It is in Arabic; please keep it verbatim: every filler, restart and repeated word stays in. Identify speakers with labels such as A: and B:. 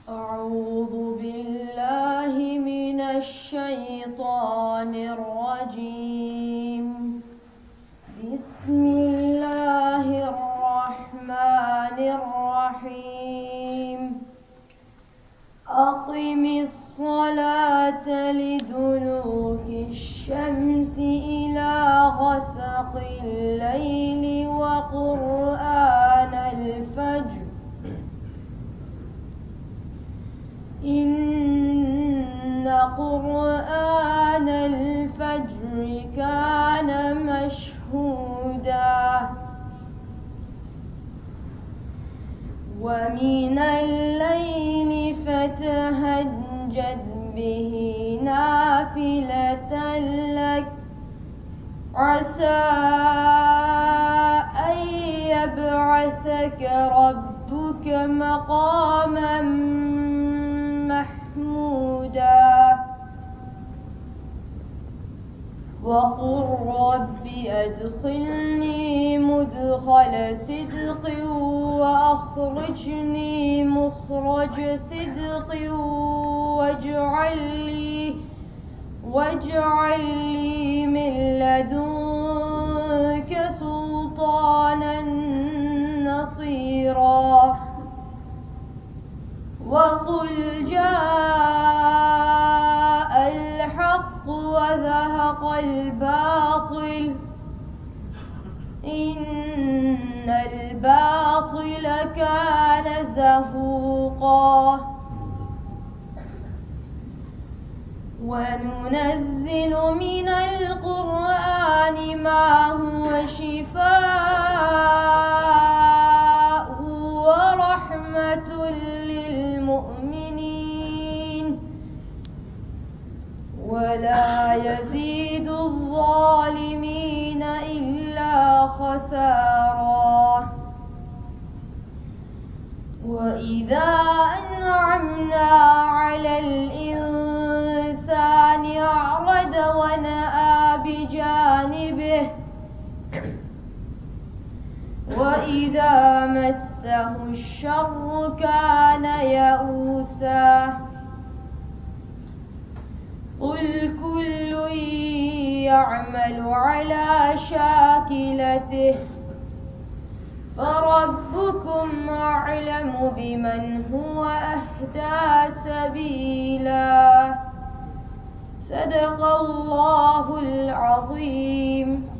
A: أعوذ بالله من الشيطان الرجيم. بسم الله الرحمن الرحيم. أقم الصلاة لدلوك الشمس إلى غسق الليل وقرآن الفجر إن قرآن الفجر كان مشهودا ومن الليل فتهجد به نافلة لك عسى أن يبعثك ربك مقاما محمودا وقل رب أدخلني مدخل صدق وأخرجني مخرج صدق واجعل لي واجعل لي من لدنك سلطانا نصيرا وقل جاء الحق وزهق الباطل إن الباطل كان زهوقا وننزل من القرآن ما هو شفاء ورحمة للمؤمنين ولا يزيد الظالمين إلا خسارا وإذا أنعمنا على الإنسان أعرض ونأى بجانبه وإذا مسه الشر كان يئوسا قل كل يعمل على شاكلته فربكم أعلم بمن هو أهدى سبيلا صدق الله العظيم.